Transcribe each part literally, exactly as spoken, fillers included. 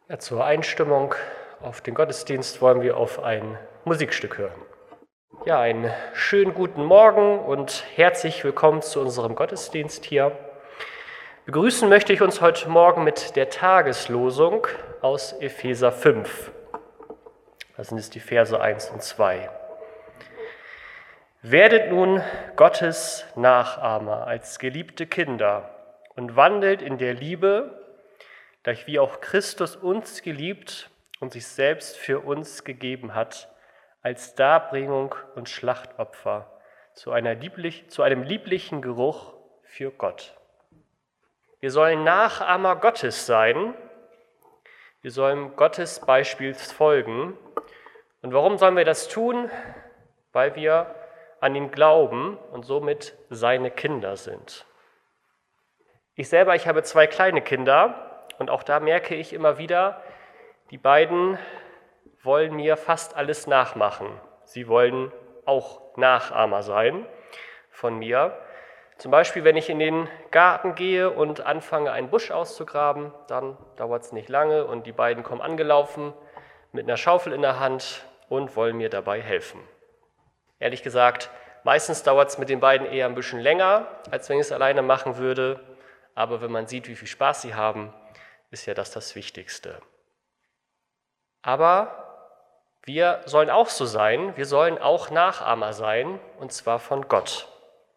Ja, zur Einstimmung auf den Gottesdienst wollen wir auf ein Musikstück hören. Ja, einen schönen guten Morgen und herzlich willkommen zu unserem Gottesdienst hier. Begrüßen möchte ich uns heute Morgen mit der Tageslosung aus Epheser fünf. Das sind jetzt die Verse eins und zwei. Werdet nun Gottes Nachahmer als geliebte Kinder und wandelt in der Liebe, gleich wie auch Christus uns geliebt und sich selbst für uns gegeben hat, als Darbringung und Schlachtopfer zu, einer lieblich, zu einem lieblichen Geruch für Gott. Wir sollen Nachahmer Gottes sein, wir sollen Gottes Beispiels folgen. Und warum sollen wir das tun? Weil wir an ihn glauben und somit seine Kinder sind. Ich selber, ich habe zwei kleine Kinder. Und auch da merke ich immer wieder, die beiden wollen mir fast alles nachmachen. Sie wollen auch Nachahmer sein von mir. Zum Beispiel, wenn ich in den Garten gehe und anfange, einen Busch auszugraben, dann dauert es nicht lange und die beiden kommen angelaufen mit einer Schaufel in der Hand und wollen mir dabei helfen. Ehrlich gesagt, meistens dauert es mit den beiden eher ein bisschen länger, als wenn ich es alleine machen würde. Aber wenn man sieht, wie viel Spaß sie haben, ist ja das das Wichtigste. Aber wir sollen auch so sein, wir sollen auch Nachahmer sein, und zwar von Gott.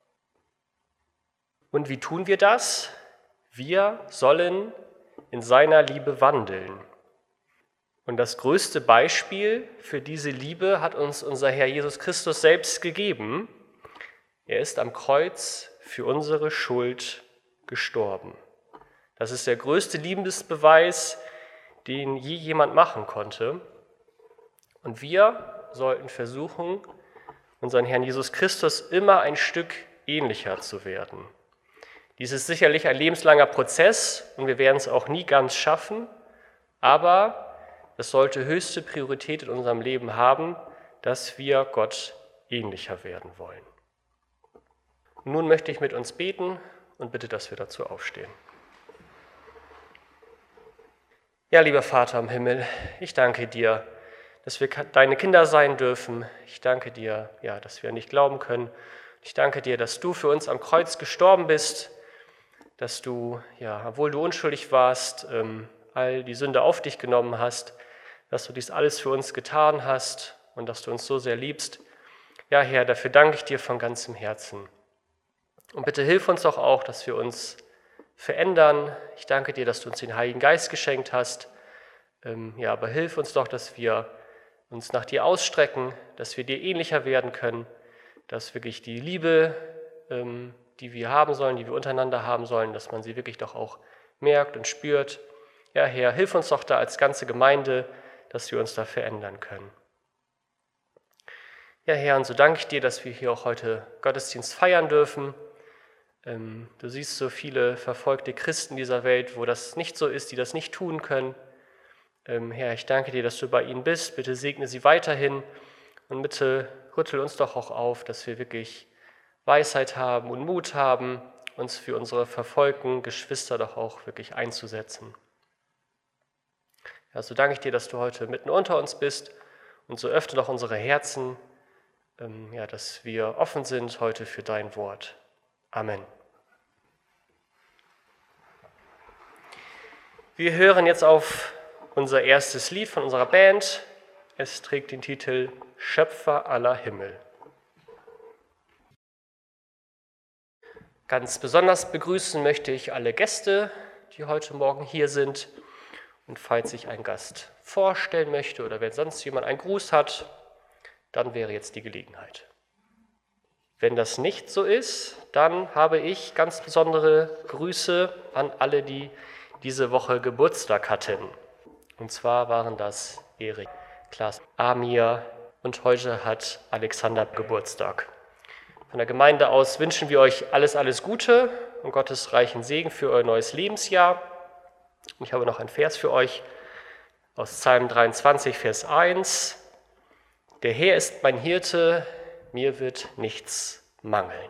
Und wie tun wir das? Wir sollen in seiner Liebe wandeln. Und das größte Beispiel für diese Liebe hat uns unser Herr Jesus Christus selbst gegeben. Er ist am Kreuz für unsere Schuld gestorben. Das ist der größte Liebesbeweis, den je jemand machen konnte. Und wir sollten versuchen, unseren Herrn Jesus Christus immer ein Stück ähnlicher zu werden. Dies ist sicherlich ein lebenslanger Prozess und wir werden es auch nie ganz schaffen, aber es sollte höchste Priorität in unserem Leben haben, dass wir Gott ähnlicher werden wollen. Und nun möchte ich mit uns beten und bitte, dass wir dazu aufstehen. Ja, lieber Vater im Himmel, ich danke dir, dass wir deine Kinder sein dürfen. Ich danke dir, ja, dass wir an dich glauben können. Ich danke dir, dass du für uns am Kreuz gestorben bist, dass du, ja, obwohl du unschuldig warst, ähm, all die Sünde auf dich genommen hast, dass du dies alles für uns getan hast und dass du uns so sehr liebst. Ja, Herr, dafür danke ich dir von ganzem Herzen. Und bitte hilf uns doch auch, dass wir uns verändern. Ich danke dir, dass du uns den Heiligen Geist geschenkt hast. Ähm, ja, aber hilf uns doch, dass wir uns nach dir ausstrecken, dass wir dir ähnlicher werden können, dass wirklich die Liebe, ähm, die wir haben sollen, die wir untereinander haben sollen, dass man sie wirklich doch auch merkt und spürt. Ja, Herr, hilf uns doch da als ganze Gemeinde, dass wir uns da verändern können. Ja, Herr, und so danke ich dir, dass wir hier auch heute Gottesdienst feiern dürfen. Du siehst so viele verfolgte Christen dieser Welt, wo das nicht so ist, die das nicht tun können. Herr, ich danke dir, dass du bei ihnen bist. Bitte segne sie weiterhin und bitte rüttel uns doch auch auf, dass wir wirklich Weisheit haben und Mut haben, uns für unsere verfolgten Geschwister doch auch wirklich einzusetzen. Ja, so danke ich dir, dass du heute mitten unter uns bist und so öffne doch unsere Herzen, ja, dass wir offen sind heute für dein Wort. Amen. Wir hören jetzt auf unser erstes Lied von unserer Band. Es trägt den Titel Schöpfer aller Himmel. Ganz besonders begrüßen möchte ich alle Gäste, die heute Morgen hier sind. Und falls sich ein Gast vorstellen möchte oder wenn sonst jemand einen Gruß hat, dann wäre jetzt die Gelegenheit. Wenn das nicht so ist, dann habe ich ganz besondere Grüße an alle, die diese Woche Geburtstag hatten. Und zwar waren das Erik, Klaas, Amir und heute hat Alexander Geburtstag. Von der Gemeinde aus wünschen wir euch alles, alles Gute und Gottes reichen Segen für euer neues Lebensjahr. Ich habe noch einen Vers für euch aus Psalm dreiundzwanzig, Vers eins. Der Herr ist mein Hirte, mir wird nichts mangeln.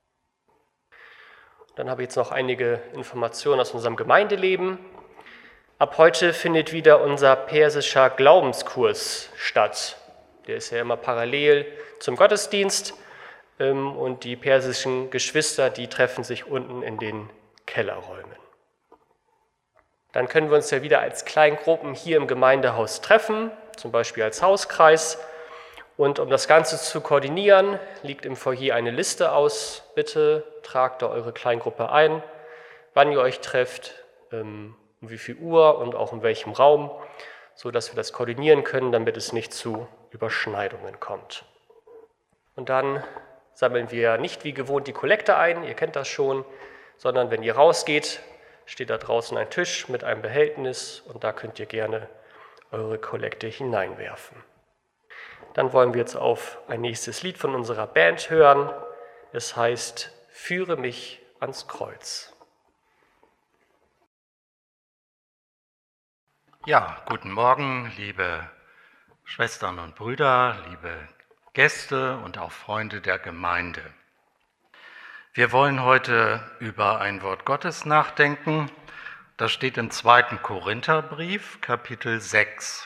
Dann habe ich jetzt noch einige Informationen aus unserem Gemeindeleben. Ab heute findet wieder unser persischer Glaubenskurs statt. Der ist ja immer parallel zum Gottesdienst und die persischen Geschwister, die treffen sich unten in den Kellerräumen. Dann können wir uns ja wieder als Kleingruppen hier im Gemeindehaus treffen, zum Beispiel als Hauskreis. Und um das Ganze zu koordinieren, liegt im Foyer eine Liste aus. Bitte tragt da eure Kleingruppe ein, wann ihr euch trefft, um wie viel Uhr und auch in welchem Raum, sodass wir das koordinieren können, damit es nicht zu Überschneidungen kommt. Und dann sammeln wir nicht wie gewohnt die Kollekte ein, ihr kennt das schon, sondern wenn ihr rausgeht, steht da draußen ein Tisch mit einem Behältnis und da könnt ihr gerne eure Kollekte hineinwerfen. Dann wollen wir jetzt auf ein nächstes Lied von unserer Band hören. Es heißt Führe mich ans Kreuz. Ja, guten Morgen, liebe Schwestern und Brüder, liebe Gäste und auch Freunde der Gemeinde. Wir wollen heute über ein Wort Gottes nachdenken. Das steht im zweiten Korintherbrief, Kapitel sechs.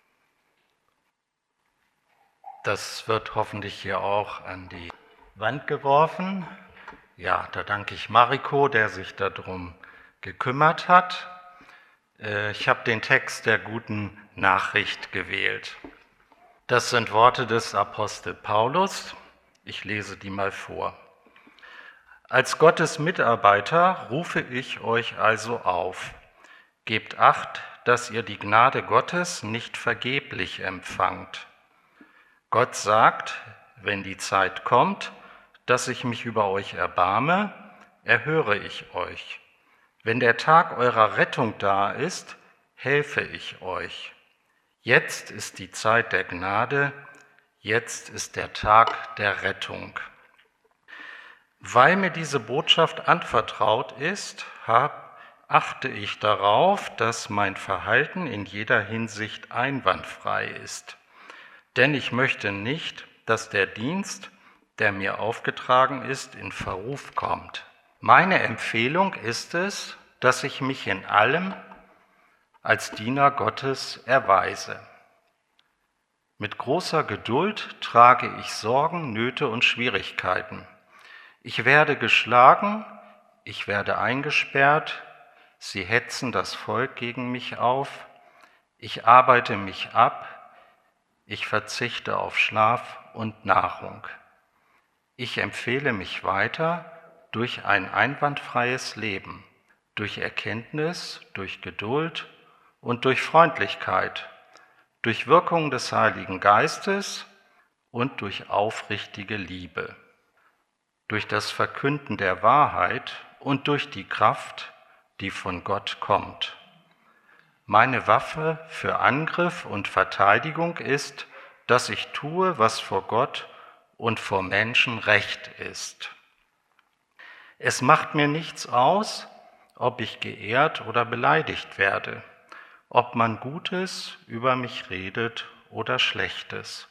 Das wird hoffentlich hier auch an die Wand geworfen. Ja, da danke ich Mariko, der sich darum gekümmert hat. Ich habe den Text der guten Nachricht gewählt. Das sind Worte des Apostel Paulus. Ich lese die mal vor. Als Gottes Mitarbeiter rufe ich euch also auf. Gebt Acht, dass ihr die Gnade Gottes nicht vergeblich empfangt. Gott sagt, wenn die Zeit kommt, dass ich mich über euch erbarme, erhöre ich euch. Wenn der Tag eurer Rettung da ist, helfe ich euch. Jetzt ist die Zeit der Gnade, jetzt ist der Tag der Rettung. Weil mir diese Botschaft anvertraut ist, hab, achte ich darauf, dass mein Verhalten in jeder Hinsicht einwandfrei ist. Denn ich möchte nicht, dass der Dienst, der mir aufgetragen ist, in Verruf kommt. Meine Empfehlung ist es, dass ich mich in allem als Diener Gottes erweise. Mit großer Geduld trage ich Sorgen, Nöte und Schwierigkeiten. Ich werde geschlagen, ich werde eingesperrt, sie hetzen das Volk gegen mich auf, ich arbeite mich ab, ich verzichte auf Schlaf und Nahrung. Ich empfehle mich weiter durch ein einwandfreies Leben, durch Erkenntnis, durch Geduld und durch Freundlichkeit, durch Wirkung des Heiligen Geistes und durch aufrichtige Liebe, durch das Verkünden der Wahrheit und durch die Kraft, die von Gott kommt. Meine Waffe für Angriff und Verteidigung ist, dass ich tue, was vor Gott und vor Menschen recht ist. Es macht mir nichts aus, ob ich geehrt oder beleidigt werde, ob man Gutes über mich redet oder Schlechtes.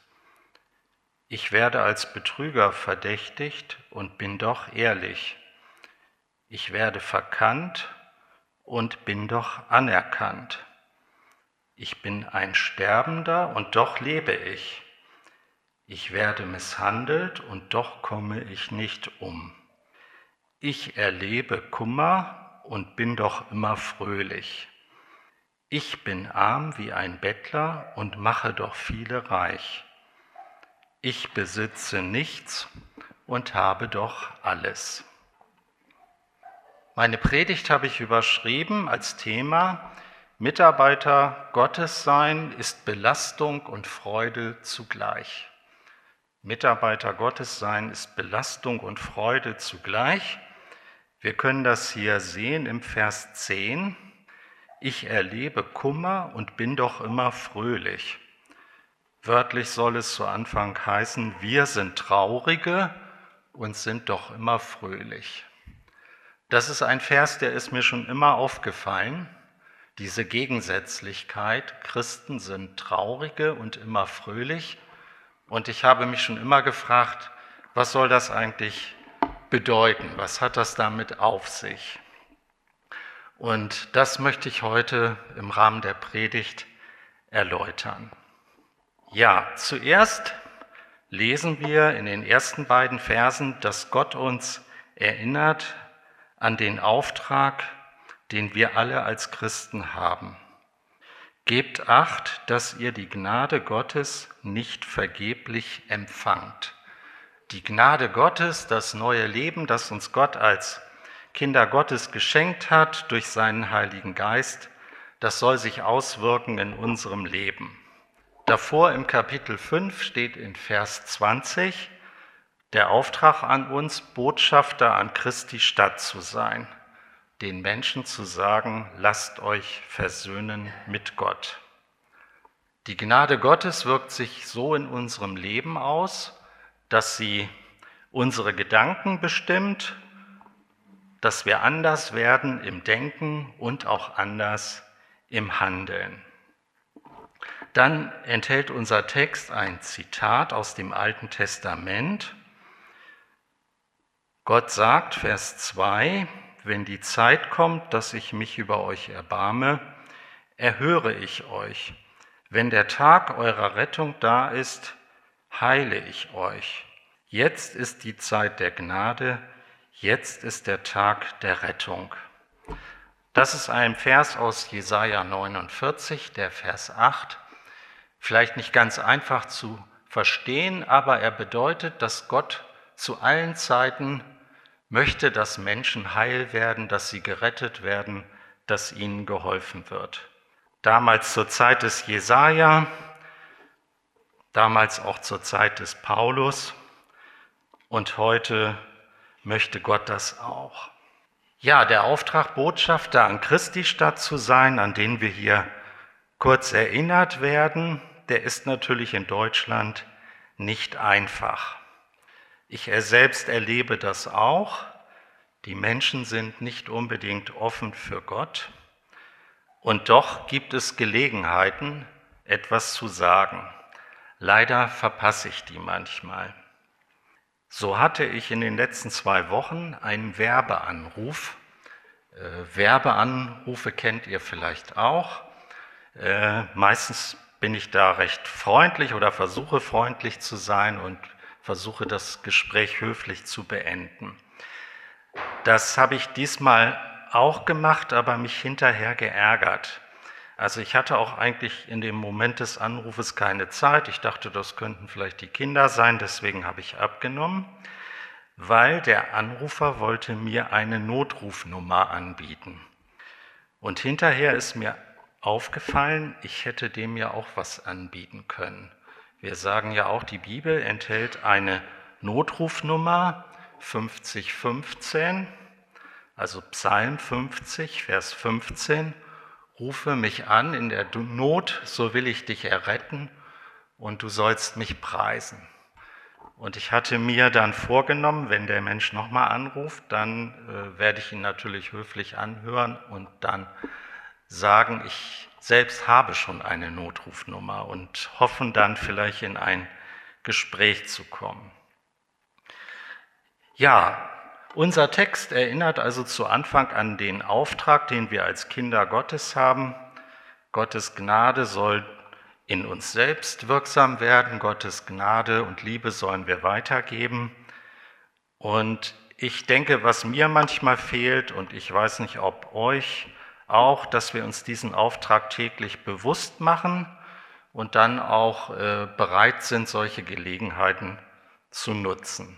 Ich werde als Betrüger verdächtigt und bin doch ehrlich. Ich werde verkannt und bin doch anerkannt. Ich bin ein Sterbender und doch lebe ich. Ich werde misshandelt und doch komme ich nicht um. Ich erlebe Kummer und bin doch immer fröhlich. Ich bin arm wie ein Bettler und mache doch viele reich. Ich besitze nichts und habe doch alles. Meine Predigt habe ich überschrieben als Thema: Mitarbeiter Gottes sein ist Belastung und Freude zugleich. Mitarbeiter Gottes sein ist Belastung und Freude zugleich. Wir können das hier sehen im Vers zehn. Ich erlebe Kummer und bin doch immer fröhlich. Wörtlich soll es zu Anfang heißen, wir sind Traurige und sind doch immer fröhlich. Das ist ein Vers, der ist mir schon immer aufgefallen. Diese Gegensätzlichkeit, Christen sind Traurige und immer fröhlich. Und ich habe mich schon immer gefragt, was soll das eigentlich bedeuten? Was hat das damit auf sich? Und das möchte ich heute im Rahmen der Predigt erläutern. Ja, zuerst lesen wir in den ersten beiden Versen, dass Gott uns erinnert an den Auftrag, den wir alle als Christen haben. Gebt Acht, dass ihr die Gnade Gottes nicht vergeblich empfangt. Die Gnade Gottes, das neue Leben, das uns Gott als Kinder Gottes geschenkt hat durch seinen Heiligen Geist, das soll sich auswirken in unserem Leben. Davor im Kapitel fünf steht in Vers zwanzig der Auftrag an uns, Botschafter an Christi Stadt zu sein, den Menschen zu sagen, lasst euch versöhnen mit Gott. Die Gnade Gottes wirkt sich so in unserem Leben aus, dass sie unsere Gedanken bestimmt, dass wir anders werden im Denken und auch anders im Handeln. Dann enthält unser Text ein Zitat aus dem Alten Testament. Gott sagt, Vers zwei, wenn die Zeit kommt, dass ich mich über euch erbarme, erhöre ich euch. Wenn der Tag eurer Rettung da ist, heile ich euch. Jetzt ist die Zeit der Gnade, jetzt ist der Tag der Rettung. Das ist ein Vers aus Jesaja neunundvierzig, der Vers acht. Vielleicht nicht ganz einfach zu verstehen, aber er bedeutet, dass Gott zu allen Zeiten möchte, dass Menschen heil werden, dass sie gerettet werden, dass ihnen geholfen wird. Damals zur Zeit des Jesaja, damals auch zur Zeit des Paulus und heute möchte Gott das auch. Ja, der Auftrag, Botschafter an Christi Stadt zu sein, an den wir hier kurz erinnert werden, der ist natürlich in Deutschland nicht einfach. Ich selbst erlebe das auch. Die Menschen sind nicht unbedingt offen für Gott. Und doch gibt es Gelegenheiten, etwas zu sagen. Leider verpasse ich die manchmal. So hatte ich in den letzten zwei Wochen einen Werbeanruf. Äh, Werbeanrufe kennt ihr vielleicht auch. Äh, meistens bin ich da recht freundlich oder versuche freundlich zu sein und versuche das Gespräch höflich zu beenden. Das habe ich diesmal auch gemacht, aber mich hinterher geärgert. Also ich hatte auch eigentlich in dem Moment des Anrufes keine Zeit. Ich dachte, das könnten vielleicht die Kinder sein, deswegen habe ich abgenommen, weil der Anrufer wollte mir eine Notrufnummer anbieten. Und hinterher ist mir aufgefallen, ich hätte dem ja auch was anbieten können. Wir sagen ja auch, die Bibel enthält eine Notrufnummer fünfzig fünfzehn, also Psalm fünfzig, Vers fünfzehn. Rufe mich an in der Not, so will ich dich erretten und du sollst mich preisen. Und ich hatte mir dann vorgenommen, wenn der Mensch nochmal anruft, dann äh, werde ich ihn natürlich höflich anhören und dann sagen, ich selbst habe schon eine Notrufnummer und hoffen dann vielleicht in ein Gespräch zu kommen. Ja, unser Text erinnert also zu Anfang an den Auftrag, den wir als Kinder Gottes haben. Gottes Gnade soll in uns selbst wirksam werden. Gottes Gnade und Liebe sollen wir weitergeben. Und ich denke, was mir manchmal fehlt, und ich weiß nicht, ob euch auch, dass wir uns diesen Auftrag täglich bewusst machen und dann auch äh, bereit sind, solche Gelegenheiten zu nutzen.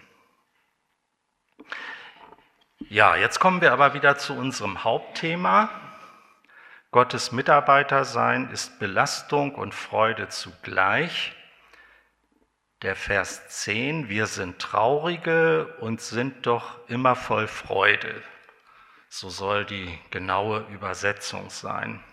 Ja, jetzt kommen wir aber wieder zu unserem Hauptthema. Gottes Mitarbeiter sein ist Belastung und Freude zugleich. Der Vers zehn, wir sind Traurige und sind doch immer voll Freude. So soll die genaue Übersetzung sein.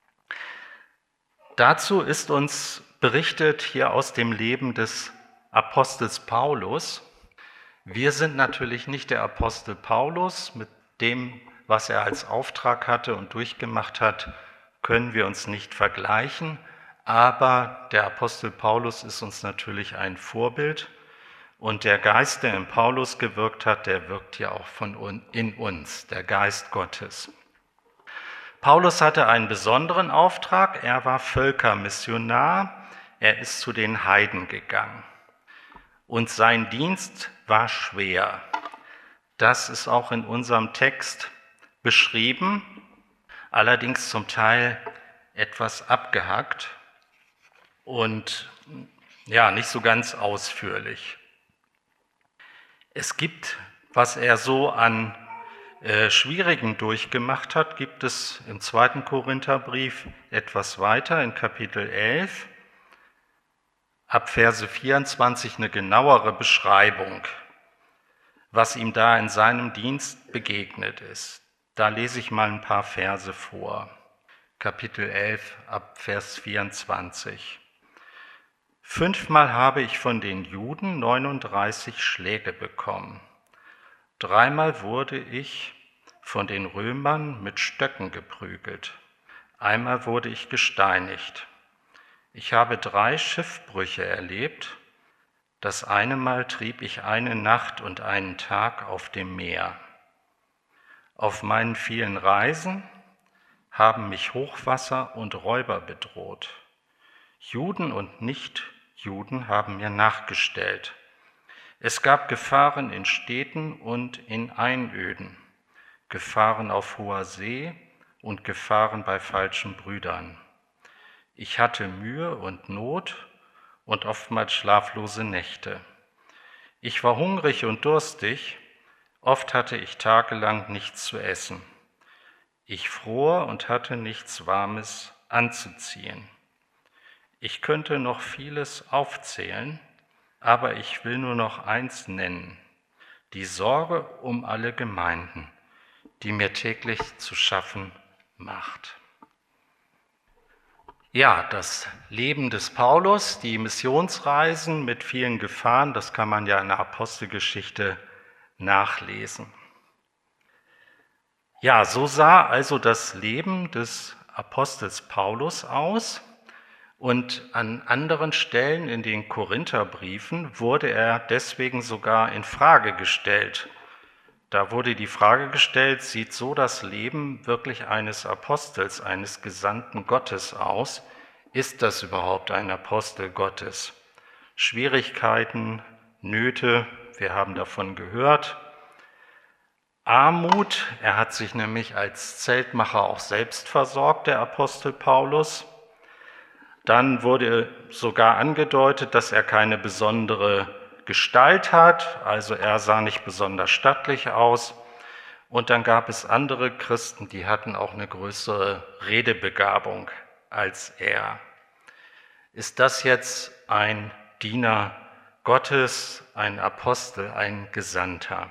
Dazu ist uns berichtet hier aus dem Leben des Apostels Paulus. Wir sind natürlich nicht der Apostel Paulus. Mit dem, was er als Auftrag hatte und durchgemacht hat, können wir uns nicht vergleichen. Aber der Apostel Paulus ist uns natürlich ein Vorbild. Und der Geist, der in Paulus gewirkt hat, der wirkt ja auch von in uns, der Geist Gottes. Paulus hatte einen besonderen Auftrag, er war Völkermissionar, er ist zu den Heiden gegangen. Und sein Dienst war schwer. Das ist auch in unserem Text beschrieben, allerdings zum Teil etwas abgehackt und ja, nicht so ganz ausführlich. Es gibt, was er so an äh, Schwierigen durchgemacht hat, gibt es im zweiten Korintherbrief etwas weiter in Kapitel elf, ab Verse vierundzwanzig eine genauere Beschreibung, was ihm da in seinem Dienst begegnet ist. Da lese ich mal ein paar Verse vor. Kapitel elf, ab Vers vierundzwanzig. Fünfmal habe ich von den Juden neununddreißig Schläge bekommen. Dreimal wurde ich von den Römern mit Stöcken geprügelt. Einmal wurde ich gesteinigt. Ich habe drei Schiffbrüche erlebt. Das eine Mal trieb ich eine Nacht und einen Tag auf dem Meer. Auf meinen vielen Reisen haben mich Hochwasser und Räuber bedroht. Juden und Nichtjuden haben mir nachgestellt. Es gab Gefahren in Städten und in Einöden, Gefahren auf hoher See und Gefahren bei falschen Brüdern. Ich hatte Mühe und Not und oftmals schlaflose Nächte. Ich war hungrig und durstig, oft hatte ich tagelang nichts zu essen. Ich fror und hatte nichts Warmes anzuziehen. Ich könnte noch vieles aufzählen, aber ich will nur noch eins nennen: die Sorge um alle Gemeinden, die mir täglich zu schaffen macht. Ja, das Leben des Paulus, die Missionsreisen mit vielen Gefahren, das kann man ja in der Apostelgeschichte nachlesen. Ja, so sah also das Leben des Apostels Paulus aus. Und an anderen Stellen in den Korintherbriefen wurde er deswegen sogar in Frage gestellt. Da wurde die Frage gestellt, sieht so das Leben wirklich eines Apostels, eines Gesandten Gottes aus? Ist das überhaupt ein Apostel Gottes? Schwierigkeiten, Nöte, wir haben davon gehört. Armut, er hat sich nämlich als Zeltmacher auch selbst versorgt, der Apostel Paulus. Dann wurde sogar angedeutet, dass er keine besondere Gestalt hat, also er sah nicht besonders stattlich aus. Und dann gab es andere Christen, die hatten auch eine größere Redebegabung als er. Ist das jetzt ein Diener Gottes, ein Apostel, ein Gesandter?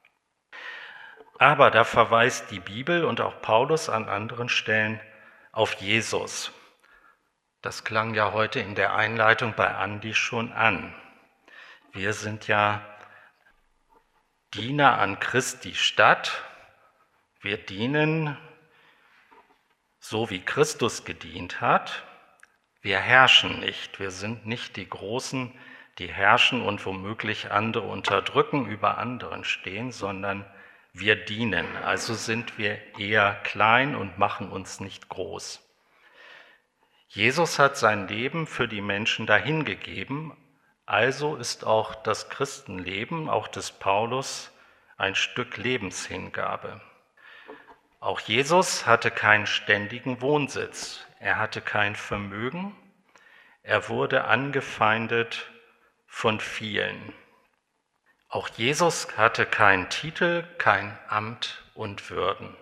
Aber da verweist die Bibel und auch Paulus an anderen Stellen auf Jesus. Das klang ja heute in der Einleitung bei Andi schon an. Wir sind ja Diener an Christi Stadt. Wir dienen so, wie Christus gedient hat. Wir herrschen nicht. Wir sind nicht die Großen, die herrschen und womöglich andere unterdrücken, über anderen stehen, sondern wir dienen. Also sind wir eher klein und machen uns nicht groß. Jesus hat sein Leben für die Menschen dahingegeben, also ist auch das Christenleben, auch des Paulus, ein Stück Lebenshingabe. Auch Jesus hatte keinen ständigen Wohnsitz, er hatte kein Vermögen, er wurde angefeindet von vielen. Auch Jesus hatte keinen Titel, kein Amt und Würden.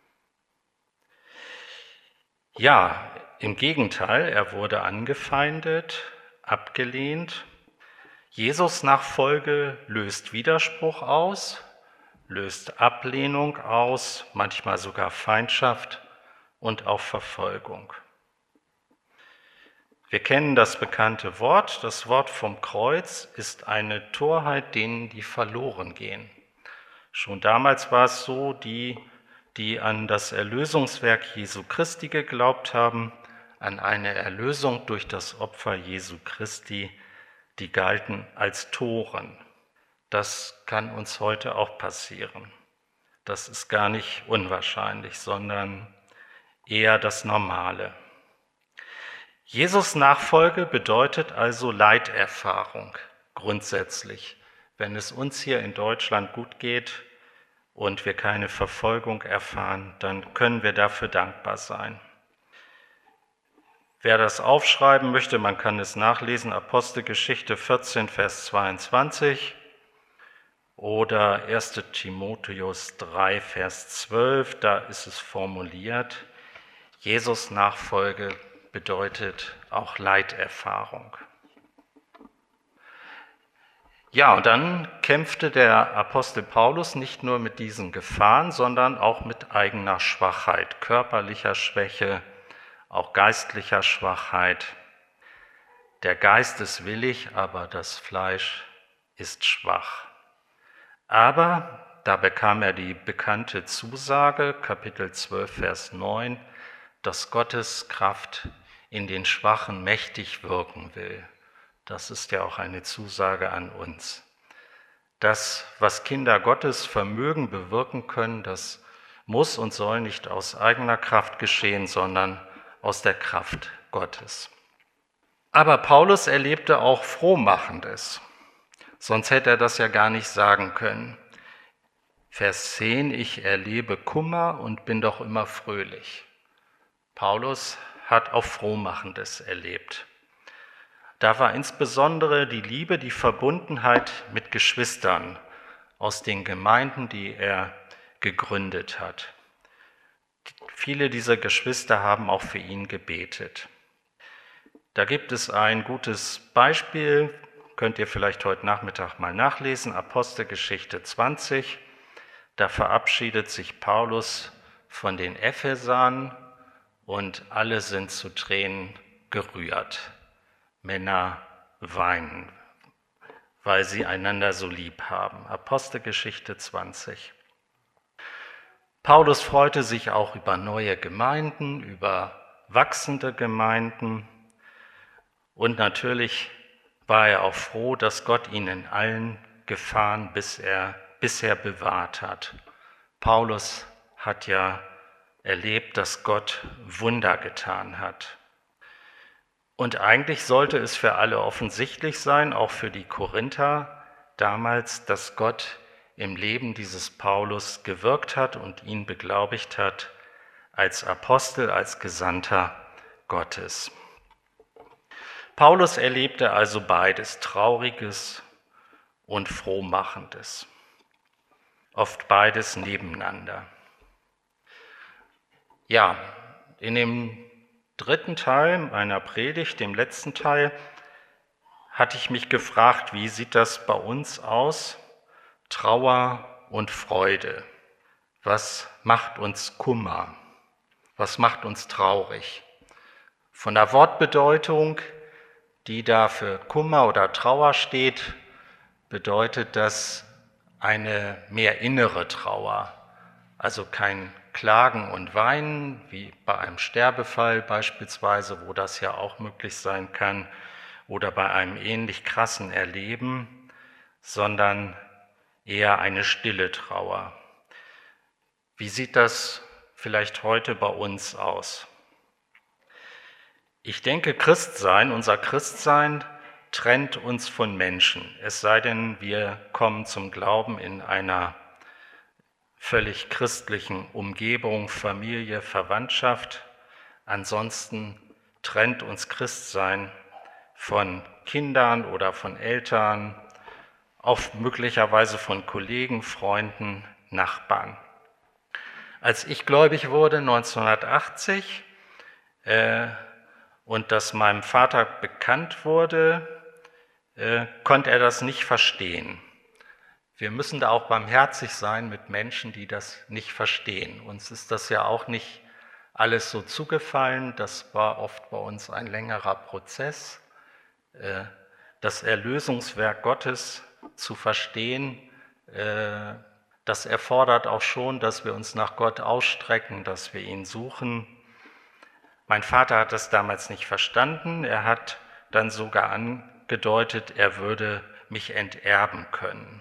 Ja, im Gegenteil, er wurde angefeindet, abgelehnt. Jesus-Nachfolge löst Widerspruch aus, löst Ablehnung aus, manchmal sogar Feindschaft und auch Verfolgung. Wir kennen das bekannte Wort. Das Wort vom Kreuz ist eine Torheit denen, die verloren gehen. Schon damals war es so, die, die an das Erlösungswerk Jesu Christi geglaubt haben, an eine Erlösung durch das Opfer Jesu Christi, die galten als Toren. Das kann uns heute auch passieren. Das ist gar nicht unwahrscheinlich, sondern eher das Normale. Jesus Nachfolge bedeutet also Leiterfahrung grundsätzlich. Wenn es uns hier in Deutschland gut geht und wir keine Verfolgung erfahren, dann können wir dafür dankbar sein. Wer das aufschreiben möchte, man kann es nachlesen, Apostelgeschichte vierzehn, Vers zweiundzwanzig oder erster Timotheus drei, Vers zwölf, da ist es formuliert. Jesus Nachfolge bedeutet auch Leiterfahrung. Ja, und dann kämpfte der Apostel Paulus nicht nur mit diesen Gefahren, sondern auch mit eigener Schwachheit, körperlicher Schwäche, auch geistlicher Schwachheit. Der Geist ist willig, aber das Fleisch ist schwach. Aber da bekam er die bekannte Zusage, Kapitel zwölf, Vers neun, dass Gottes Kraft in den Schwachen mächtig wirken will. Das ist ja auch eine Zusage an uns. Das, was Kinder Gottes vermögen, bewirken können, das muss und soll nicht aus eigener Kraft geschehen, sondern aus der Kraft Gottes. Aber Paulus erlebte auch Frohmachendes, sonst hätte er das ja gar nicht sagen können. Vers zehn, ich erlebe Kummer und bin doch immer fröhlich. Paulus hat auch Frohmachendes erlebt. Da war insbesondere die Liebe, die Verbundenheit mit Geschwistern aus den Gemeinden, die er gegründet hat. Viele dieser Geschwister haben auch für ihn gebetet. Da gibt es ein gutes Beispiel, könnt ihr vielleicht heute Nachmittag mal nachlesen, Apostelgeschichte zwanzig. Da verabschiedet sich Paulus von den Ephesern und alle sind zu Tränen gerührt. Männer weinen, weil sie einander so lieb haben. Apostelgeschichte zwanzig. Paulus freute sich auch über neue Gemeinden, über wachsende Gemeinden und natürlich war er auch froh, dass Gott ihn in allen Gefahren bisher, bisher bewahrt hat. Paulus hat ja erlebt, dass Gott Wunder getan hat. Und eigentlich sollte es für alle offensichtlich sein, auch für die Korinther damals, dass Gott im Leben dieses Paulus gewirkt hat und ihn beglaubigt hat als Apostel, als Gesandter Gottes. Paulus erlebte also beides, Trauriges und Frohmachendes, oft beides nebeneinander. Ja, in dem dritten Teil meiner Predigt, dem letzten Teil, hatte ich mich gefragt, wie sieht das bei uns aus? Trauer und Freude. Was macht uns Kummer? Was macht uns traurig? Von der Wortbedeutung, die da für Kummer oder Trauer steht, bedeutet das eine mehr innere Trauer, also kein Klagen und Weinen, wie bei einem Sterbefall beispielsweise, wo das ja auch möglich sein kann, oder bei einem ähnlich krassen Erleben, sondern eher eine stille Trauer. Wie sieht das vielleicht heute bei uns aus? Ich denke, Christsein, unser Christsein trennt uns von Menschen, es sei denn, wir kommen zum Glauben in einer völlig christlichen Umgebung, Familie, Verwandtschaft. Ansonsten trennt uns Christsein von Kindern oder von Eltern, auch möglicherweise von Kollegen, Freunden, Nachbarn. Als ich gläubig wurde, neunzehnhundertachtzig, äh, und das meinem Vater bekannt wurde, äh, konnte er das nicht verstehen. Wir müssen da auch barmherzig sein mit Menschen, die das nicht verstehen. Uns ist das ja auch nicht alles so zugefallen. Das war oft bei uns ein längerer Prozess. Das Erlösungswerk Gottes zu verstehen, das erfordert auch schon, dass wir uns nach Gott ausstrecken, dass wir ihn suchen. Mein Vater hat das damals nicht verstanden. Er hat dann sogar angedeutet, er würde mich enterben können.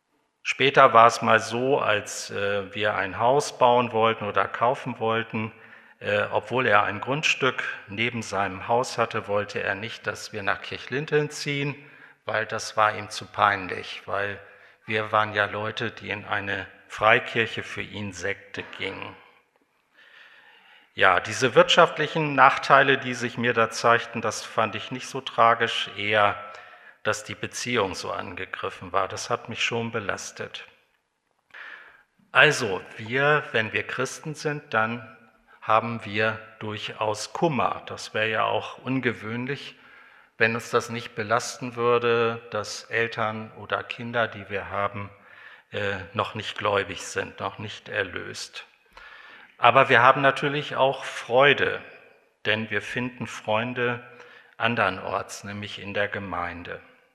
Später war es mal so, als äh, wir ein Haus bauen wollten oder kaufen wollten, Äh, obwohl er ein Grundstück neben seinem Haus hatte, wollte er nicht, dass wir nach Kirchlinteln ziehen, weil das war ihm zu peinlich, weil wir waren ja Leute, die in eine Freikirche für ihn Sekte gingen. Ja, diese wirtschaftlichen Nachteile, die sich mir da zeigten, das fand ich nicht so tragisch, eher, dass die Beziehung so angegriffen war. Das hat mich schon belastet. Also, wir, wenn wir Christen sind, dann haben wir durchaus Kummer. Das wäre ja auch ungewöhnlich, wenn uns das nicht belasten würde, dass Eltern oder Kinder, die wir haben, äh, noch nicht gläubig sind, noch nicht erlöst. Aber wir haben natürlich auch Freude, denn wir finden Freunde andernorts, nämlich in der Gemeinde.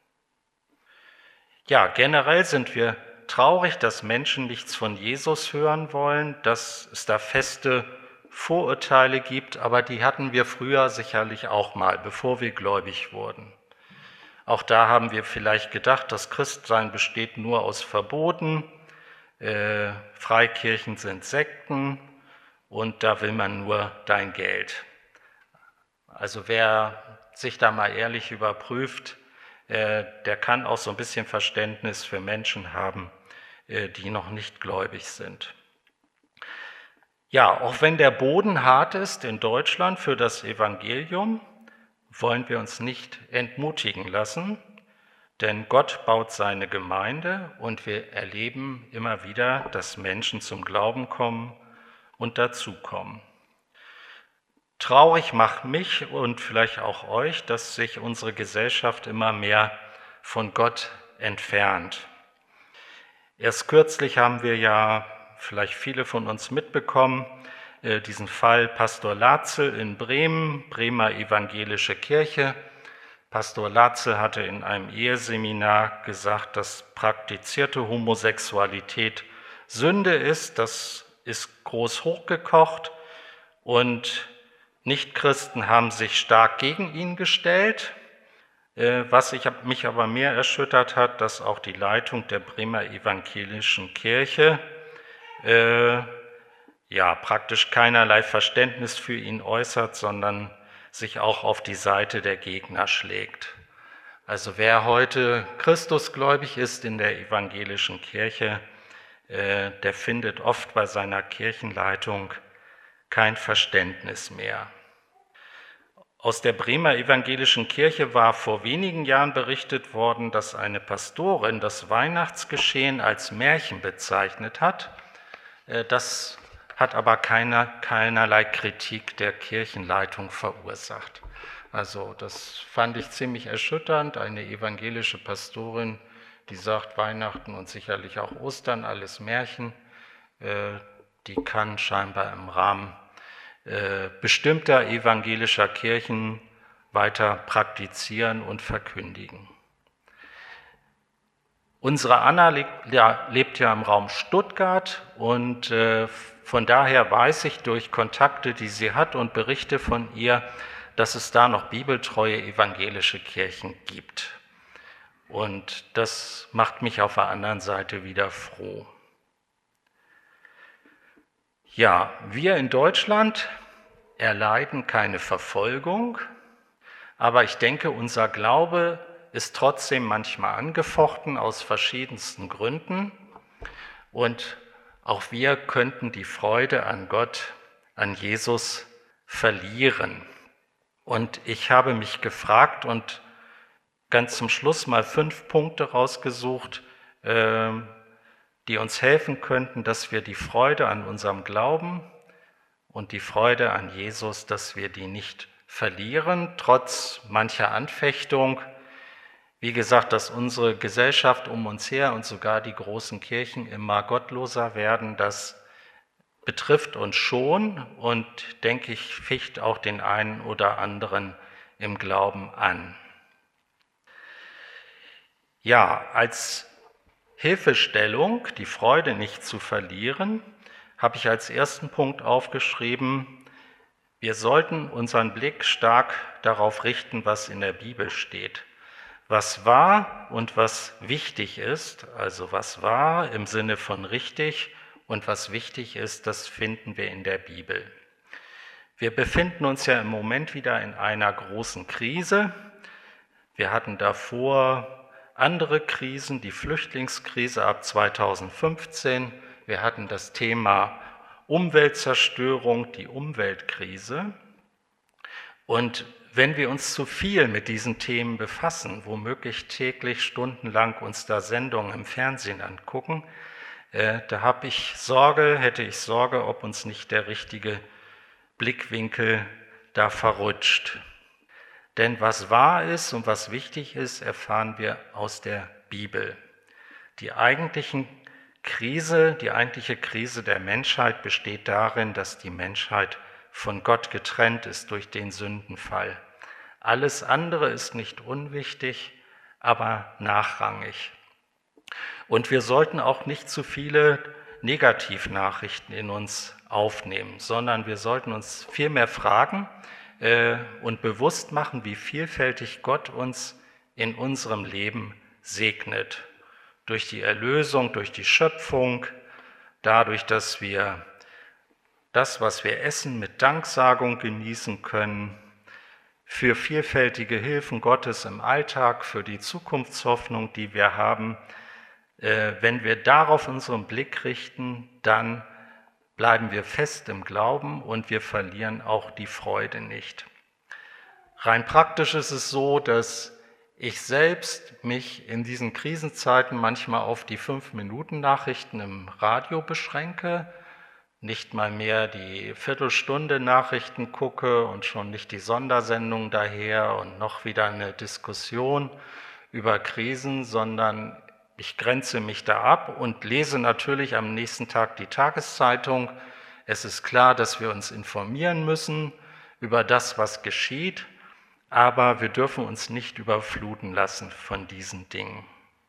Ja, generell sind wir traurig, dass Menschen nichts von Jesus hören wollen, dass es da feste Vorurteile gibt, aber die hatten wir früher sicherlich auch mal, bevor wir gläubig wurden. Auch da haben wir vielleicht gedacht, das Christsein besteht nur aus Verboten, äh, Freikirchen sind Sekten und da will man nur dein Geld. Also wer sich da mal ehrlich überprüft, äh, der kann auch so ein bisschen Verständnis für Menschen haben, äh, die noch nicht gläubig sind. Ja, auch wenn der Boden hart ist in Deutschland für das Evangelium, wollen wir uns nicht entmutigen lassen, denn Gott baut seine Gemeinde und wir erleben immer wieder, dass Menschen zum Glauben kommen und dazukommen. Traurig macht mich und vielleicht auch euch, dass sich unsere Gesellschaft immer mehr von Gott entfernt. Erst kürzlich haben wir ja, vielleicht viele von uns mitbekommen, diesen Fall Pastor Latzel in Bremen, Bremer Evangelische Kirche. Pastor Latzel hatte in einem Eheseminar gesagt, dass praktizierte Homosexualität Sünde ist. Das ist groß hochgekocht und Nichtchristen haben sich stark gegen ihn gestellt. Was ich, mich aber mehr erschüttert hat, dass auch die Leitung der Bremer Evangelischen Kirche äh, ja praktisch keinerlei Verständnis für ihn äußert, sondern sich auch auf die Seite der Gegner schlägt. Also wer heute Christusgläubig ist in der Evangelischen Kirche, äh, der findet oft bei seiner Kirchenleitung kein Verständnis mehr. Aus der Bremer Evangelischen Kirche war vor wenigen Jahren berichtet worden, dass eine Pastorin das Weihnachtsgeschehen als Märchen bezeichnet hat. Das hat aber keiner, keinerlei Kritik der Kirchenleitung verursacht. Also das fand ich ziemlich erschütternd. Eine evangelische Pastorin, die sagt, Weihnachten und sicherlich auch Ostern, alles Märchen, die kann scheinbar im Rahmen bestimmter evangelischer Kirchen weiter praktizieren und verkündigen. Unsere Anna lebt ja im Raum Stuttgart und von daher weiß ich durch Kontakte, die sie hat und Berichte von ihr, dass es da noch bibeltreue evangelische Kirchen gibt. Und das macht mich auf der anderen Seite wieder froh. Ja, wir in Deutschland erleiden keine Verfolgung, aber ich denke, unser Glaube ist trotzdem manchmal angefochten aus verschiedensten Gründen und auch wir könnten die Freude an Gott, an Jesus verlieren. Und ich habe mich gefragt und ganz zum Schluss mal fünf Punkte rausgesucht, äh, die uns helfen könnten, dass wir die Freude an unserem Glauben und die Freude an Jesus, dass wir die nicht verlieren, trotz mancher Anfechtung. Wie gesagt, dass unsere Gesellschaft um uns her und sogar die großen Kirchen immer gottloser werden, das betrifft uns schon und, denke ich, ficht auch den einen oder anderen im Glauben an. Ja, als Hilfestellung, die Freude nicht zu verlieren, habe ich als ersten Punkt aufgeschrieben, wir sollten unseren Blick stark darauf richten, was in der Bibel steht. Was wahr und was wichtig ist, also was wahr im Sinne von richtig und was wichtig ist, das finden wir in der Bibel. Wir befinden uns ja im Moment wieder in einer großen Krise. Wir hatten davor andere Krisen, die Flüchtlingskrise ab zweitausendfünfzehn. Wir hatten das Thema Umweltzerstörung, die Umweltkrise. Und wenn wir uns zu viel mit diesen Themen befassen, womöglich täglich stundenlang uns da Sendungen im Fernsehen angucken, äh, da habe ich Sorge, hätte ich Sorge, ob uns nicht der richtige Blickwinkel da verrutscht. Denn was wahr ist und was wichtig ist, erfahren wir aus der Bibel. Die eigentlichen Krise, die eigentliche Krise der Menschheit besteht darin, dass die Menschheit von Gott getrennt ist durch den Sündenfall. Alles andere ist nicht unwichtig, aber nachrangig. Und wir sollten auch nicht zu viele Negativnachrichten in uns aufnehmen, sondern wir sollten uns vielmehr fragen äh, und bewusst machen, wie vielfältig Gott uns in unserem Leben segnet. Durch die Erlösung, durch die Schöpfung, dadurch, dass wir das, was wir essen, mit Danksagung genießen können, für vielfältige Hilfen Gottes im Alltag, für die Zukunftshoffnung, die wir haben. Wenn wir darauf unseren Blick richten, dann bleiben wir fest im Glauben und wir verlieren auch die Freude nicht. Rein praktisch ist es so, dass ich selbst mich in diesen Krisenzeiten manchmal auf die Fünf-Minuten-Nachrichten im Radio beschränke, nicht mal mehr die Viertelstunde Nachrichten gucke und schon nicht die Sondersendung daher und noch wieder eine Diskussion über Krisen, sondern ich grenze mich da ab und lese natürlich am nächsten Tag die Tageszeitung. Es ist klar, dass wir uns informieren müssen über das, was geschieht, aber wir dürfen uns nicht überfluten lassen von diesen Dingen.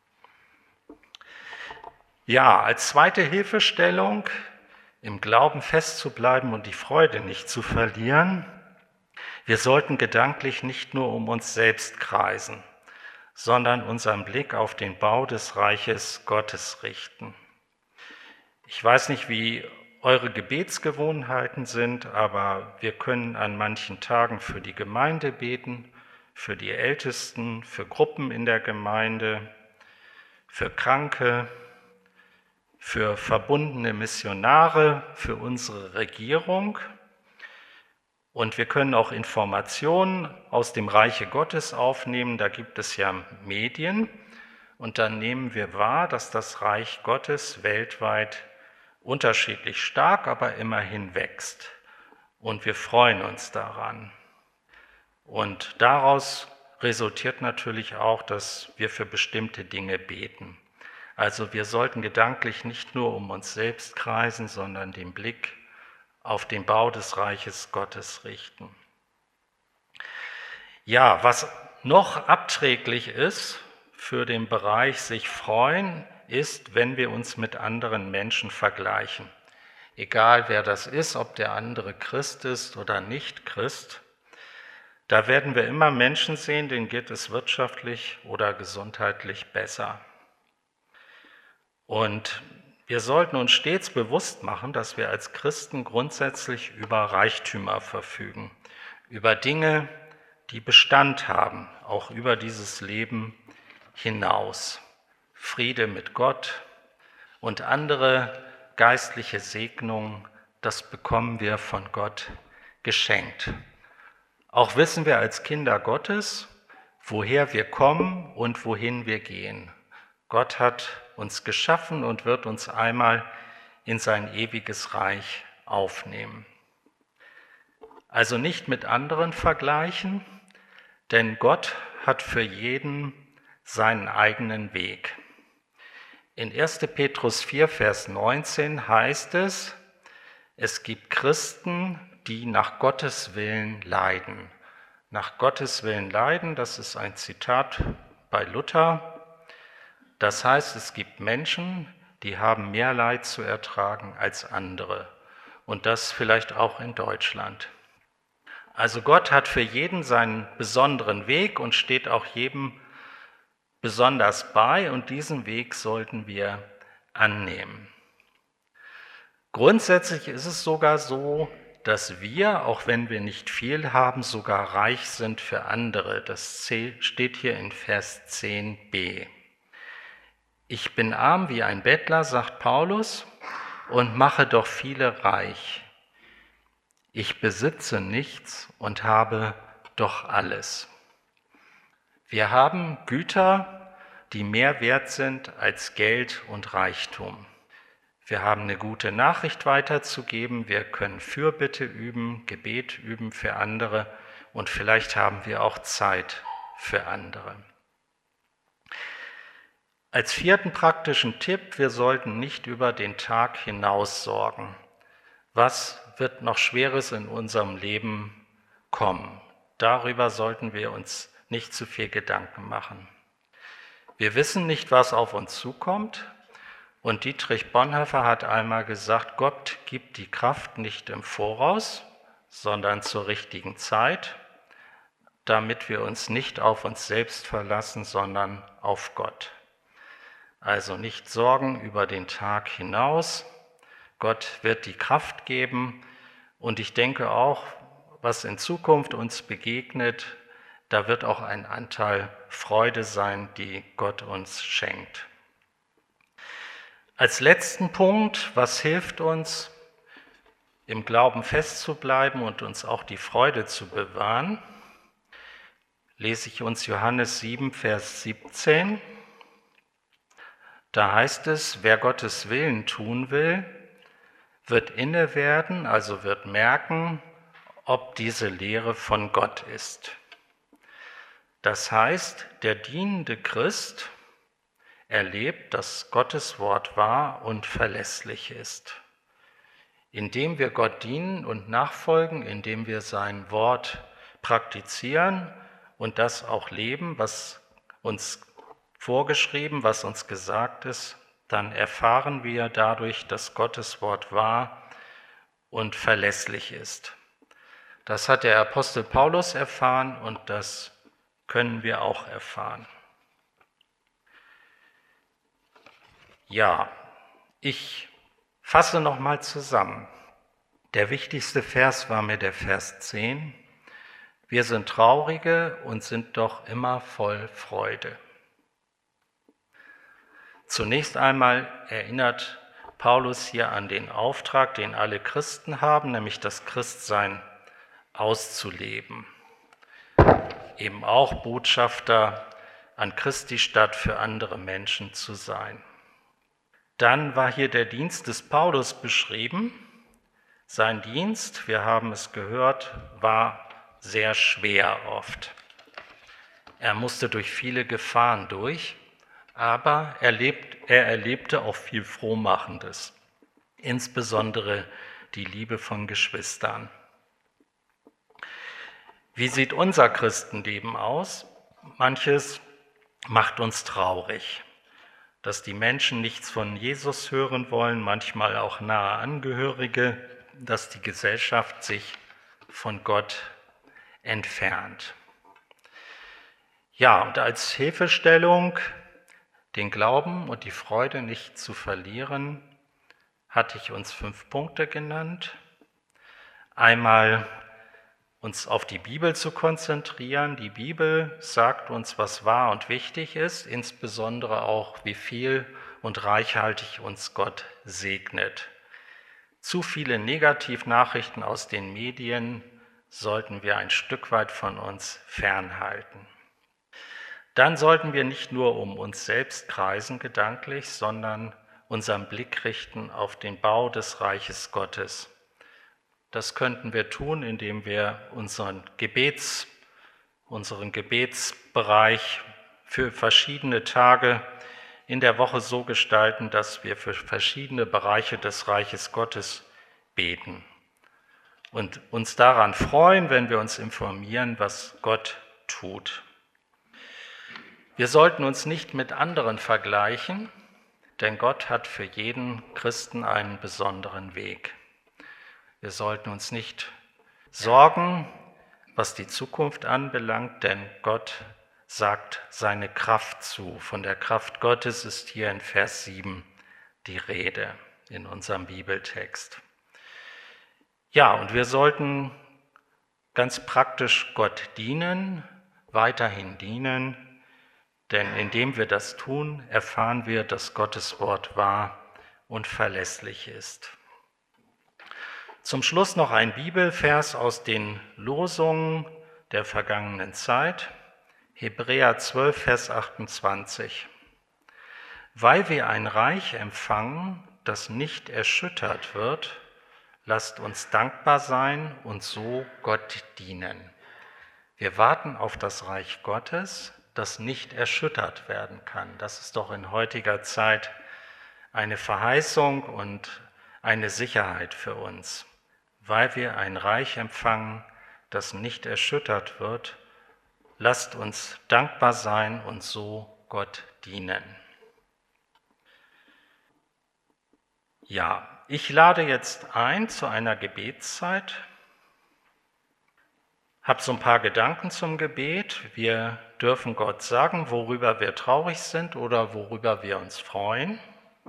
Ja, als zweite Hilfestellung, im Glauben festzubleiben und die Freude nicht zu verlieren. Wir sollten gedanklich nicht nur um uns selbst kreisen, sondern unseren Blick auf den Bau des Reiches Gottes richten. Ich weiß nicht, wie eure Gebetsgewohnheiten sind, aber wir können an manchen Tagen für die Gemeinde beten, für die Ältesten, für Gruppen in der Gemeinde, für Kranke, für verbundene Missionare, für unsere Regierung. Und wir können auch Informationen aus dem Reiche Gottes aufnehmen. Da gibt es ja Medien. Und dann nehmen wir wahr, dass das Reich Gottes weltweit unterschiedlich stark, aber immerhin wächst. Und wir freuen uns daran. Und daraus resultiert natürlich auch, dass wir für bestimmte Dinge beten. Also wir sollten gedanklich nicht nur um uns selbst kreisen, sondern den Blick auf den Bau des Reiches Gottes richten. Ja, was noch abträglich ist für den Bereich sich freuen, ist, wenn wir uns mit anderen Menschen vergleichen. Egal wer das ist, ob der andere Christ ist oder nicht Christ, da werden wir immer Menschen sehen, denen geht es wirtschaftlich oder gesundheitlich besser. Und wir sollten uns stets bewusst machen, dass wir als Christen grundsätzlich über Reichtümer verfügen, über Dinge, die Bestand haben, auch über dieses Leben hinaus. Friede mit Gott und andere geistliche Segnungen, das bekommen wir von Gott geschenkt. Auch wissen wir als Kinder Gottes, woher wir kommen und wohin wir gehen. Gott hat uns geschaffen und wird uns einmal in sein ewiges Reich aufnehmen. Also nicht mit anderen vergleichen, denn Gott hat für jeden seinen eigenen Weg. In erster Petrus vier, Vers neunzehn heißt es, es gibt Christen, die nach Gottes Willen leiden. Nach Gottes Willen leiden, das ist ein Zitat bei Luther. Das heißt, es gibt Menschen, die haben mehr Leid zu ertragen als andere. Und das vielleicht auch in Deutschland. Also Gott hat für jeden seinen besonderen Weg und steht auch jedem besonders bei. Und diesen Weg sollten wir annehmen. Grundsätzlich ist es sogar so, dass wir, auch wenn wir nicht viel haben, sogar reich sind für andere. Das steht hier in Vers zehn b. Ich bin arm wie ein Bettler, sagt Paulus, und mache doch viele reich. Ich besitze nichts und habe doch alles. Wir haben Güter, die mehr wert sind als Geld und Reichtum. Wir haben eine gute Nachricht weiterzugeben, wir können Fürbitte üben, Gebet üben für andere und vielleicht haben wir auch Zeit für andere. Als vierten praktischen Tipp, wir sollten nicht über den Tag hinaus sorgen. Was wird noch Schweres in unserem Leben kommen? Darüber sollten wir uns nicht zu viel Gedanken machen. Wir wissen nicht, was auf uns zukommt. Und Dietrich Bonhoeffer hat einmal gesagt, Gott gibt die Kraft nicht im Voraus, sondern zur richtigen Zeit, damit wir uns nicht auf uns selbst verlassen, sondern auf Gott. Also nicht sorgen über den Tag hinaus. Gott wird die Kraft geben. Und ich denke auch, was in Zukunft uns begegnet, da wird auch ein Anteil Freude sein, die Gott uns schenkt. Als letzten Punkt, was hilft uns, im Glauben festzubleiben und uns auch die Freude zu bewahren, lese ich uns Johannes sieben, Vers siebzehn. Da heißt es, wer Gottes Willen tun will, wird inne werden, also wird merken, ob diese Lehre von Gott ist. Das heißt, der dienende Christ erlebt, dass Gottes Wort wahr und verlässlich ist. Indem wir Gott dienen und nachfolgen, indem wir sein Wort praktizieren und das auch leben, was uns vorgeschrieben, was uns gesagt ist, dann erfahren wir dadurch, dass Gottes Wort wahr und verlässlich ist. Das hat der Apostel Paulus erfahren und das können wir auch erfahren. Ja, ich fasse nochmal zusammen. Der wichtigste Vers war mir der Vers zehn. Wir sind Traurige und sind doch immer voll Freude. Zunächst einmal erinnert Paulus hier an den Auftrag, den alle Christen haben, nämlich das Christsein auszuleben. Eben auch Botschafter an Christi Stadt für andere Menschen zu sein. Dann war hier der Dienst des Paulus beschrieben. Sein Dienst, wir haben es gehört, war sehr schwer oft. Er musste durch viele Gefahren durch, aber er, lebt, er erlebte auch viel Frohmachendes, insbesondere die Liebe von Geschwistern. Wie sieht unser Christenleben aus? Manches macht uns traurig. Dass die Menschen nichts von Jesus hören wollen, manchmal auch nahe Angehörige, dass die Gesellschaft sich von Gott entfernt. Ja, und als Hilfestellung, den Glauben und die Freude nicht zu verlieren, hatte ich uns fünf Punkte genannt. Einmal uns auf die Bibel zu konzentrieren. Die Bibel sagt uns, was wahr und wichtig ist, insbesondere auch, wie viel und reichhaltig uns Gott segnet. Zu viele Negativnachrichten aus den Medien sollten wir ein Stück weit von uns fernhalten. Dann sollten wir nicht nur um uns selbst kreisen gedanklich, sondern unseren Blick richten auf den Bau des Reiches Gottes. Das könnten wir tun, indem wir unseren Gebets, unseren Gebetsbereich für verschiedene Tage in der Woche so gestalten, dass wir für verschiedene Bereiche des Reiches Gottes beten und uns daran freuen, wenn wir uns informieren, was Gott tut. Wir sollten uns nicht mit anderen vergleichen, denn Gott hat für jeden Christen einen besonderen Weg. Wir sollten uns nicht sorgen, was die Zukunft anbelangt, denn Gott sagt seine Kraft zu. Von der Kraft Gottes ist hier in Vers sieben die Rede in unserem Bibeltext. Ja, und wir sollten ganz praktisch Gott dienen, weiterhin dienen, denn indem wir das tun, erfahren wir, dass Gottes Wort wahr und verlässlich ist. Zum Schluss noch ein Bibelvers aus den Losungen der vergangenen Zeit, Hebräer zwölf, Vers achtundzwanzig. Weil wir ein Reich empfangen, das nicht erschüttert wird, lasst uns dankbar sein und so Gott dienen. Wir warten auf das Reich Gottes, das nicht erschüttert werden kann. Das ist doch in heutiger Zeit eine Verheißung und eine Sicherheit für uns. Weil wir ein Reich empfangen, das nicht erschüttert wird, lasst uns dankbar sein und so Gott dienen. Ja, ich lade jetzt ein zu einer Gebetszeit. Hab so ein paar Gedanken zum Gebet. Wir dürfen Gott sagen, worüber wir traurig sind oder worüber wir uns freuen.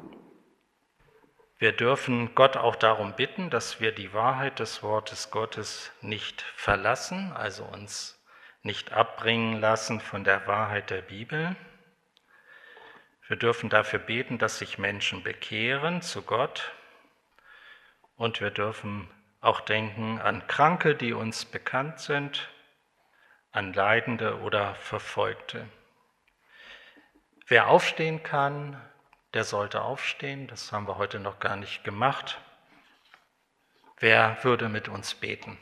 Wir dürfen Gott auch darum bitten, dass wir die Wahrheit des Wortes Gottes nicht verlassen, also uns nicht abbringen lassen von der Wahrheit der Bibel. Wir dürfen dafür beten, dass sich Menschen bekehren zu Gott. Und wir dürfen auch denken an Kranke, die uns bekannt sind, an Leidende oder Verfolgte. Wer aufstehen kann, der sollte aufstehen. Das haben wir heute noch gar nicht gemacht. Wer würde mit uns beten?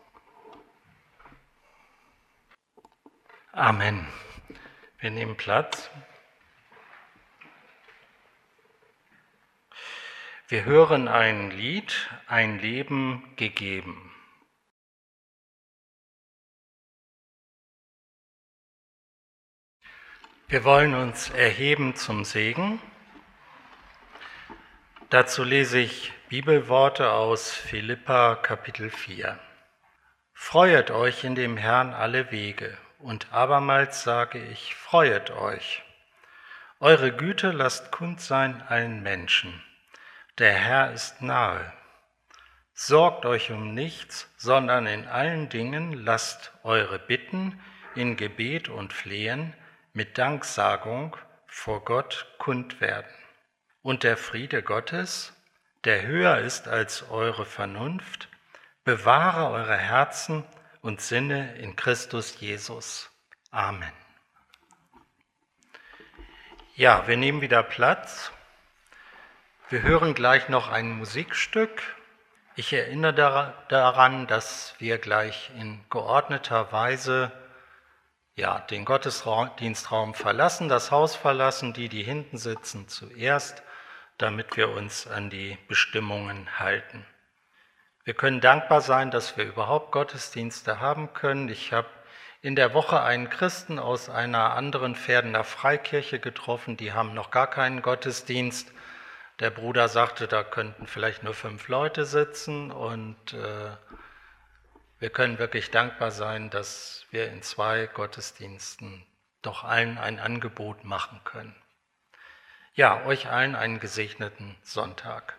Amen. Wir nehmen Platz. Wir hören ein Lied, ein Leben gegeben. Wir wollen uns erheben zum Segen. Dazu lese ich Bibelworte aus Philipper Kapitel vier. Freuet euch in dem Herrn alle Wege, und abermals sage ich, freuet euch. Eure Güte lasst kund sein allen Menschen. Der Herr ist nahe. Sorgt euch um nichts, sondern in allen Dingen lasst eure Bitten in Gebet und Flehen mit Danksagung vor Gott kund werden. Und der Friede Gottes, der höher ist als eure Vernunft, bewahre eure Herzen und Sinne in Christus Jesus. Amen. Ja, wir nehmen wieder Platz. Wir hören gleich noch ein Musikstück. Ich erinnere daran, dass wir gleich in geordneter Weise ja, den Gottesdienstraum verlassen, das Haus verlassen, die, die hinten sitzen, zuerst, damit wir uns an die Bestimmungen halten. Wir können dankbar sein, dass wir überhaupt Gottesdienste haben können. Ich habe in der Woche einen Christen aus einer anderen Verdener Freikirche getroffen, die haben noch gar keinen Gottesdienst. Der Bruder sagte, da könnten vielleicht nur fünf Leute sitzen und äh, wir können wirklich dankbar sein, dass wir in zwei Gottesdiensten doch allen ein Angebot machen können. Ja, euch allen einen gesegneten Sonntag.